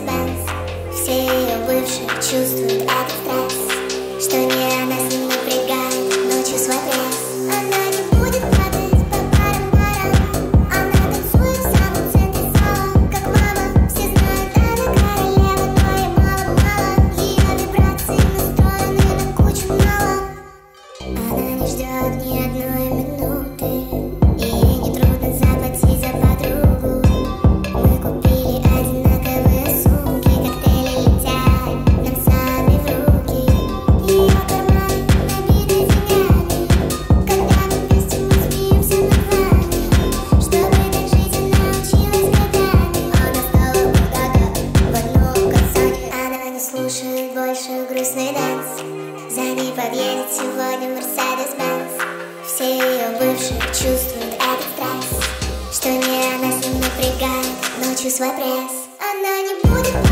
Mercedes-Benz. Все ее бывшие чувствуют этот стресс, что не она с ним напрягает ночью свой пресс. Она не будет падать по парам-парам, она танцует в самом центре зала, как мама. Все знают, она королева, но ей мало-мало. Ее вибрации настроены на кучу мало. Она не ждет ни одной минуты, и ей не трудно заплатить за подругу. Мы купили одинаковые сумки, коктейли летят нам сами в руки. Ее карманы набиты деньгами, когда мы вместе мы смеемся над вами. Чтобы так жить, она училась годами. Она стала богата в одном концерте. Она не слушает больше грустный дэнс. За ней подъедет сегодня Mercedes-Benz. Все ее бывшие чувствуют этот стресс, что не она с ним напрягает ночью свой пресс. Она не будет